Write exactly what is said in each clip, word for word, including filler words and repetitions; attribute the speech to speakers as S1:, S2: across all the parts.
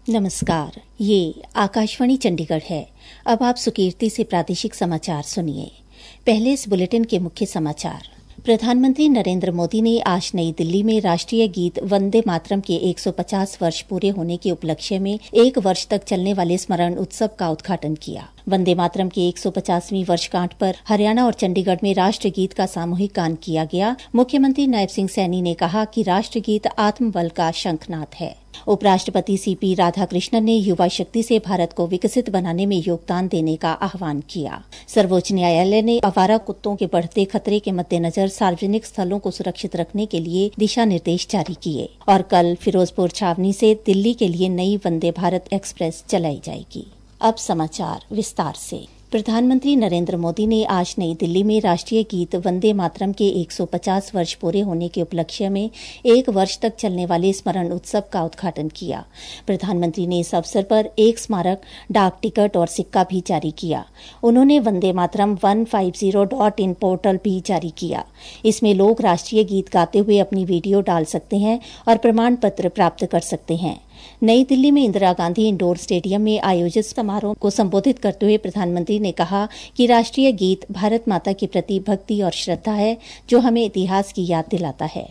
S1: नमस्कार, ये आकाशवाणी चंडीगढ़ है। अब आप सुकीर्ति से प्रादेशिक समाचार सुनिए। पहले इस बुलेटिन के मुख्य समाचार। प्रधानमंत्री नरेंद्र मोदी ने आज नई दिल्ली में राष्ट्रीय गीत वंदे मातरम के एक सौ पचास वर्ष पूरे होने के उपलक्ष्य में एक वर्ष तक चलने वाले स्मरण उत्सव का उद्घाटन किया। वंदे मातरम के एक सौ पचासवीं वर्षगांठ पर हरियाणा और चंडीगढ़ में राष्ट्रगीत का सामूहिक गान किया गया। मुख्यमंत्री नायब सिंह सैनी ने कहा कि राष्ट्रगीत आत्मबल का शंखनाद है। उपराष्ट्रपति सीपी राधाकृष्णन ने युवा शक्ति से भारत को विकसित बनाने में योगदान देने का आह्वान किया। सर्वोच्च न्यायालय ने आवारा कुत्तों के बढ़ते खतरे के मद्देनजर सार्वजनिक स्थलों को सुरक्षित रखने के लिए दिशा निर्देश जारी किए और कल फिरोजपुर छावनी से दिल्ली के लिए नई वंदे भारत एक्सप्रेस चलाई जाएगी। अब समाचार विस्तार से। प्रधानमंत्री नरेंद्र मोदी ने आज नई दिल्ली में राष्ट्रीय गीत वंदे मातरम के एक सौ पचास वर्ष पूरे होने के उपलक्ष्य में एक वर्ष तक चलने वाले स्मरण उत्सव का उद्घाटन किया। प्रधानमंत्री ने इस अवसर पर एक स्मारक, डाक टिकट और सिक्का भी जारी किया। उन्होंने वंदे मातरम एक सौ पचास डॉट इन पोर्टल भी जारी किया। इसमें लोग राष्ट्रीय गीत गाते हुए अपनी वीडियो डाल सकते हैं और प्रमाण पत्र प्राप्त कर सकते हैं। नई दिल्ली में इंदिरा गांधी इंडोर स्टेडियम में आयोजित समारोह को संबोधित करते हुए प्रधानमंत्री ने कहा कि राष्ट्रीय गीत भारत माता के प्रति भक्ति और श्रद्धा है, जो हमें इतिहास की याद दिलाता है।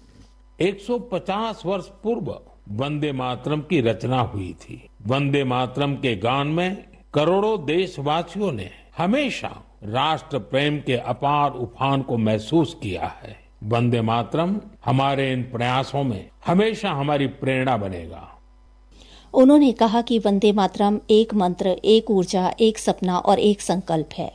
S2: एक सौ पचास वर्ष पूर्व वंदे मातरम की रचना हुई थी। वंदे मातरम के गान में करोड़ों देशवासियों ने हमेशा राष्ट्र प्रेम के अपार उफान को महसूस किया है। वंदे मातरम हमारे इन प्रयासों में हमेशा हमारी प्रेरणा बनेगा।
S1: उन्होंने कहा कि वंदे मातरम एक मंत्र, एक ऊर्जा, एक सपना और एक संकल्प है।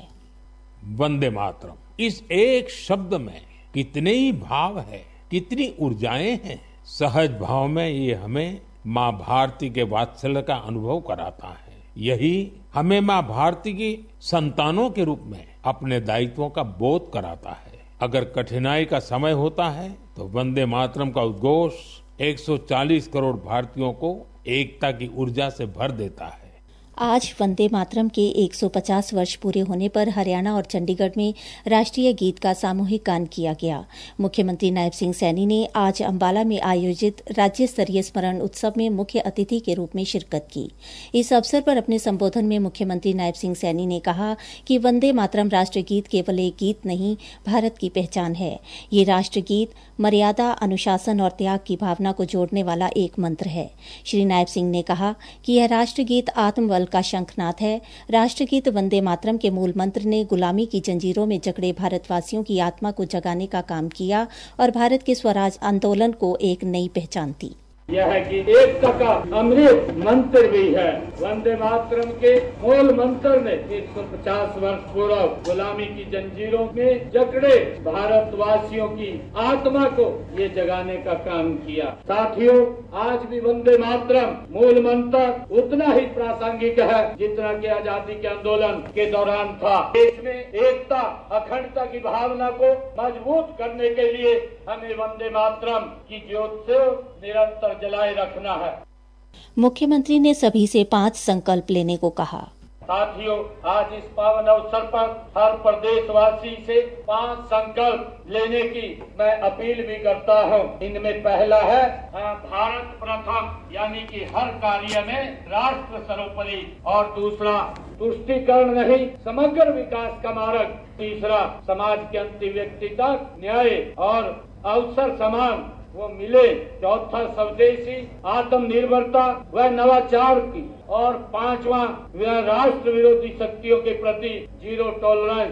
S2: वंदे मातरम, इस एक शब्द में कितने ही भाव है, कितनी ऊर्जाएं हैं। सहज भाव में ये हमें माँ भारती के वात्सल्य का अनुभव कराता है। यही हमें माँ भारती की संतानों के रूप में अपने दायित्वों का बोध कराता है। अगर कठिनाई का समय होता है तो वंदे मातरम का उद्घोष एक सौ चालीस करोड़ भारतीयों को एकता की ऊर्जा से भर देता है।
S1: आज वंदे मातरम के एक सौ पचास वर्ष पूरे होने पर हरियाणा और चंडीगढ़ में राष्ट्रीय गीत का सामूहिक गान किया गया। मुख्यमंत्री नायब सिंह सैनी ने आज अंबाला में आयोजित राज्य स्तरीय स्मरण उत्सव में मुख्य अतिथि के रूप में शिरकत की। इस अवसर पर अपने संबोधन में मुख्यमंत्री नायब सिंह सैनी ने कहा कि वंदे मातरम राष्ट्रगीत केवल एक गीत नहीं, भारत की पहचान है। ये राष्ट्रगीत मर्यादा, अनुशासन और त्याग की भावना को जोड़ने वाला एक मंत्र है। श्री नायब सिंह ने कहा कि यह राष्ट्रगीत आत्मबल का शंखनाद है। राष्ट्रगीत वंदे मातरम के मूल मंत्र ने गुलामी की जंजीरों में जकड़े भारतवासियों की आत्मा को जगाने का काम किया और भारत के स्वराज आंदोलन को एक नई पहचान दी।
S3: यह है कि एकता का अमृत मंत्र भी है। वंदे मातरम के मूल मंत्र ने एक सौ पचास वर्ष पूर्व गुलामी की जंजीरों में जकड़े भारतवासियों की आत्मा को ये जगाने का काम किया। साथियों, आज भी वंदे मातरम मूल मंत्र उतना ही प्रासंगिक है जितना कि आजादी के आंदोलन के दौरान था। देश में एकता, अखंडता की भावना को मजबूत करने के लिए हमें वंदे मातरम की ज्योत से निरंतर जलाए रखना है।
S1: मुख्यमंत्री ने सभी से पांच संकल्प लेने को कहा।
S3: साथियों, आज इस पावन अवसर पर हर प्रदेशवासी से पांच संकल्प लेने की मैं अपील भी करता हूं। इनमें पहला है भारत प्रथम, यानी कि हर कार्य में राष्ट्र सर्वोपरि। और दूसरा, तुष्टीकरण नहीं, समग्र विकास का मार्ग। तीसरा, समाज के अंतिम व्यक्ति तक न्याय और अवसर समान वो मिले। चौथा, स्वदेशी आत्मनिर्भरता व नवाचार की। और पांचवा, राष्ट्र विरोधी शक्तियों के प्रति जीरो टॉलरेंस।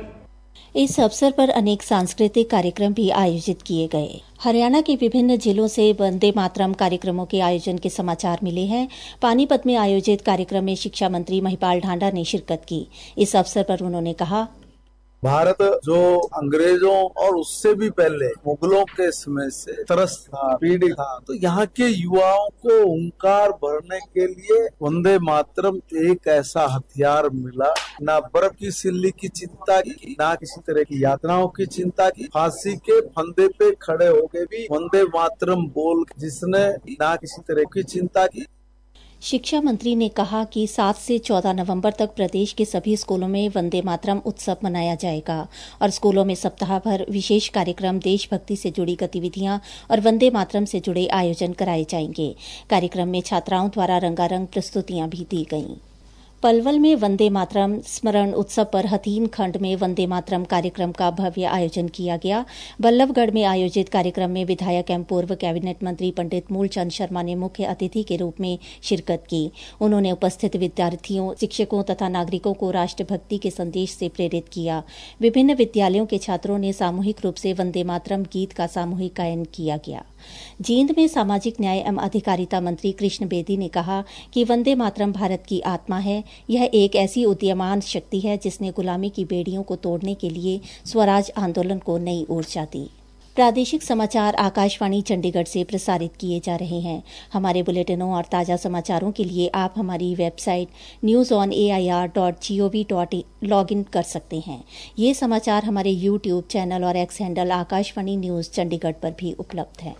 S1: इस अवसर पर अनेक सांस्कृतिक कार्यक्रम भी आयोजित किए गए। हरियाणा के विभिन्न जिलों से वंदे मातरम कार्यक्रमों के आयोजन के समाचार मिले हैं। पानीपत में आयोजित कार्यक्रम में शिक्षा मंत्री महिपाल ढांडा ने शिरकत की। इस अवसर पर उन्होंने कहा,
S4: भारत जो अंग्रेजों और उससे भी पहले मुगलों के समय से त्रस्त था, पीड़ित था, तो यहाँ के युवाओं को हुंकार भरने के लिए वंदे मातरम एक ऐसा हथियार मिला। ना बर्फ की सिल्ली की चिंता की, ना किसी तरह की यातनाओं की चिंता की। फांसी के फंदे पे खड़े होके भी वंदे मातरम बोल, जिसने ना किसी तरह की चिंता की।
S1: शिक्षा मंत्री ने कहा कि सात से चौदह नवंबर तक प्रदेश के सभी स्कूलों में वंदे मातरम उत्सव मनाया जाएगा और स्कूलों में सप्ताह भर विशेष कार्यक्रम, देशभक्ति से जुड़ी गतिविधियां और वंदे मातरम से जुड़े आयोजन कराए जाएंगे। कार्यक्रम में छात्राओं द्वारा रंगारंग प्रस्तुतियां भी दी गईं। पलवल में वंदे मातरम स्मरण उत्सव पर हथीन खंड में वंदे मातरम कार्यक्रम का भव्य आयोजन किया गया। बल्लभगढ़ में आयोजित कार्यक्रम में विधायक एवं पूर्व कैबिनेट मंत्री पंडित मूलचंद शर्मा ने मुख्य अतिथि के रूप में शिरकत की। उन्होंने उपस्थित विद्यार्थियों, शिक्षकों तथा नागरिकों को राष्ट्रभक्ति के संदेश से प्रेरित किया। विभिन्न विद्यालयों के छात्रों ने सामूहिक रूप से वंदे मातरम गीत का सामूहिक गायन किया गया। जींद में सामाजिक न्याय एवं अधिकारिता मंत्री कृष्ण बेदी ने कहा कि वंदे मातरम भारत की आत्मा है। यह एक ऐसी उदीयमान शक्ति है जिसने गुलामी की बेड़ियों को तोड़ने के लिए स्वराज आंदोलन को नई ऊर्जा दी। प्रादेशिक समाचार आकाशवाणी चंडीगढ़ से प्रसारित किए जा रहे हैं। हमारे बुलेटिनों और ताज़ा समाचारों के लिए आप हमारी website news on A I R dot G O V dot log in कर सकते हैं। ये समाचार हमारे यूट्यूब चैनल और X handle Akashvani news Chandigarh पर भी उपलब्ध हैं।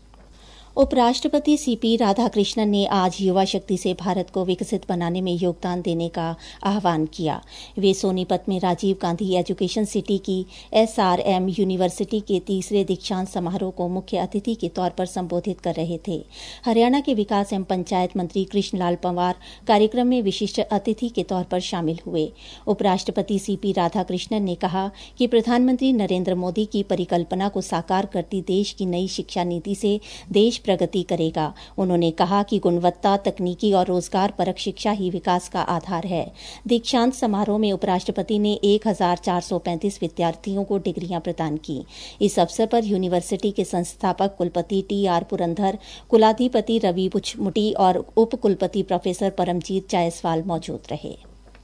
S1: उपराष्ट्रपति सीपी राधाकृष्णन ने आज युवा शक्ति से भारत को विकसित बनाने में योगदान देने का आह्वान किया। वे सोनीपत में राजीव गांधी एजुकेशन सिटी की एस आर एम यूनिवर्सिटी के तीसरे दीक्षांत समारोह को मुख्य अतिथि के तौर पर संबोधित कर रहे थे। हरियाणा के विकास एवं पंचायत मंत्री कृष्णलाल पंवार कार्यक्रम में विशिष्ट अतिथि के तौर पर शामिल हुए। उपराष्ट्रपति सीपी राधाकृष्णन ने कहा कि प्रधानमंत्री नरेंद्र मोदी की परिकल्पना को साकार करती देश की नई शिक्षा नीति से देश प्रगति करेगा। उन्होंने कहा कि गुणवत्ता, तकनीकी और रोजगार परक शिक्षा ही विकास का आधार है। दीक्षांत समारोह में उपराष्ट्रपति ने एक हजार चार सौ पैंतीस विद्यार्थियों को डिग्रियां प्रदान की। इस अवसर पर यूनिवर्सिटी के संस्थापक कुलपति टी आर पुरंदर, कुलाधिपति रवि बुचमुटी और उप कुलपति प्रोफेसर परमजीत जायसवाल मौजूद रहे।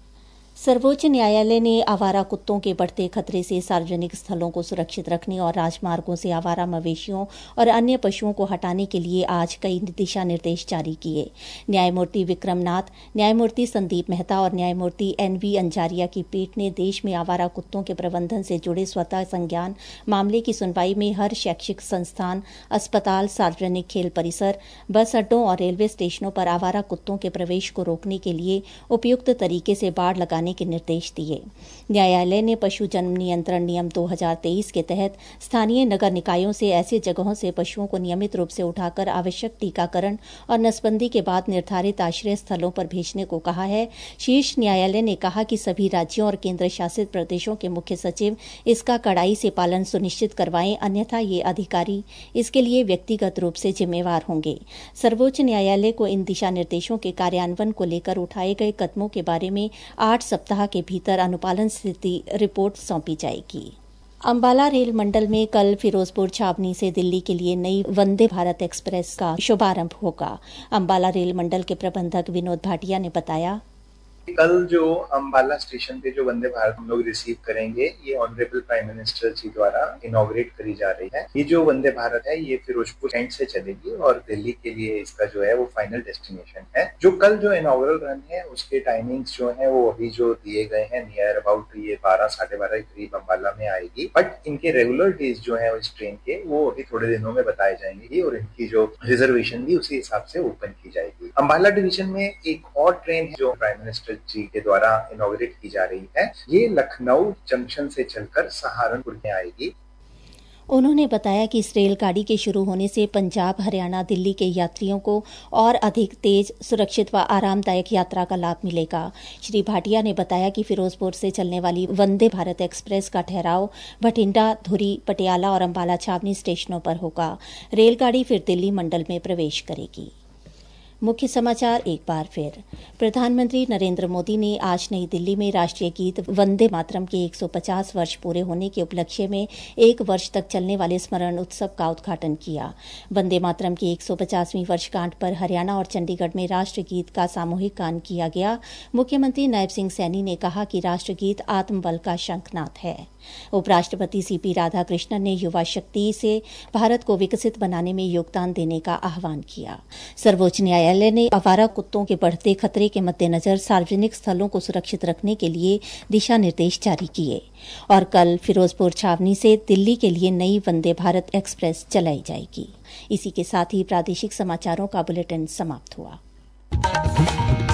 S1: सर्वोच्च न्यायालय ने आवारा कुत्तों के बढ़ते खतरे से सार्वजनिक स्थलों को सुरक्षित रखने और राजमार्गों से आवारा मवेशियों और अन्य पशुओं को हटाने के लिए आज कई दिशा निर्देश जारी किए। न्यायमूर्ति विक्रम नाथ, न्यायमूर्ति संदीप मेहता और न्यायमूर्ति एन वी अंजारिया की पीठ ने देश में आवारा कुत्तों के प्रबंधन से जुड़े स्वतः संज्ञान मामले की सुनवाई में हर शैक्षिक संस्थान, अस्पताल, सार्वजनिक खेल परिसर, बस अड्डों और रेलवे स्टेशनों पर आवारा कुत्तों के प्रवेश को रोकने के लिए उपयुक्त तरीके से बाड़ लगाने के निर्देश दिए। न्यायालय ने पशु जन्म नियंत्रण नियम दो हज़ार तेईस के तहत स्थानीय नगर निकायों से ऐसे जगहों से पशुओं को नियमित रूप से उठाकर आवश्यक टीकाकरण और नसबंदी के बाद निर्धारित आश्रय स्थलों पर भेजने को कहा है। शीर्ष न्यायालय ने कहा कि सभी राज्यों और केंद्र शासित प्रदेशों के मुख्य सचिव इसका कड़ाई से पालन सुनिश्चित करवाएं, अन्यथा ये अधिकारी इसके लिए व्यक्तिगत रूप से जिम्मेवार होंगे। सर्वोच्च न्यायालय को इन दिशा निर्देशों के कार्यान्वयन को लेकर उठाए गए कदमों के बारे में आठ सप्ताह के भीतर अनुपालन स्थिति रिपोर्ट सौंपी जाएगी। अंबाला रेल मंडल में कल फिरोजपुर छावनी से दिल्ली के लिए नई वंदे भारत एक्सप्रेस का शुभारंभ होगा। अंबाला रेल मंडल के प्रबंधक विनोद भाटिया ने बताया,
S5: कल जो अंबाला स्टेशन पे जो वंदे भारत हम लोग रिसीव करेंगे, ये ऑनरेबल प्राइम मिनिस्टर जी द्वारा इनॉग्रेट करी जा रही है। ये जो वंदे भारत है ये फिरोजपुर एंड से चलेगी और दिल्ली के लिए इसका जो है वो फाइनल डेस्टिनेशन है। जो कल जो इनॉग्रल रन है उसके टाइमिंग्स जो है वो अभी जो दिए गए हैं नियर अबाउट ये बारह साढ़े बारह के करीब अंबाला में आएगी। बट इनके रेगुलर डेज जो है इस ट्रेन के वो अभी थोड़े दिनों में बताए जाएंगे और इनकी जो रिजर्वेशन भी उसी हिसाब से ओपन की जाएगी। अंबाला डिवीजन में एक और ट्रेन है जो प्राइम मिनिस्टर जी के द्वारा इनॉग्रेट की जा रही है। ये लखनऊ जंक्शन से चलकर सहारनपुर में आएगी।
S1: उन्होंने बताया कि इस रेलगाड़ी के शुरू होने से पंजाब, हरियाणा, दिल्ली के यात्रियों को और अधिक तेज, सुरक्षित व आरामदायक यात्रा का लाभ मिलेगा। श्री भाटिया ने बताया कि फिरोजपुर से चलने वाली वंदे भारत एक्सप्रेस का ठहराव भटिंडा, धुरी, पटियाला और अंबाला छावनी स्टेशनों पर होगा। रेलगाड़ी फिर दिल्ली मंडल में प्रवेश करेगी। मुख्य समाचार एक बार फिर। प्रधानमंत्री नरेंद्र मोदी ने आज नई दिल्ली में राष्ट्रीय गीत वंदे मातरम के एक सौ पचास वर्ष पूरे होने के उपलक्ष्य में एक वर्ष तक चलने वाले स्मरण उत्सव का उद्घाटन किया। वंदे मातरम की एक सौ पचासवीं वर्षगांठ पर हरियाणा और चंडीगढ़ में राष्ट्रगीत का सामूहिक गान किया गया। मुख्यमंत्री नायब सिंह सैनी ने कहा कि राष्ट्रगीत आत्मबल का शंखनाद है। उपराष्ट्रपति सीपी राधाकृष्णन ने युवा शक्ति से भारत को विकसित बनाने में योगदान देने का आह्वान किया। सर्वोच्च न्यायालय ने आवारा कुत्तों के बढ़ते खतरे के मद्देनजर सार्वजनिक स्थलों को सुरक्षित रखने के लिए दिशा निर्देश जारी किए और कल फिरोजपुर छावनी से दिल्ली के लिए नई वंदे भारत एक्सप्रेस चलाई जाएगी। इसी के साथ ही प्रादेशिक समाचारों का बुलेटिन समाप्त हुआ।
S6: है।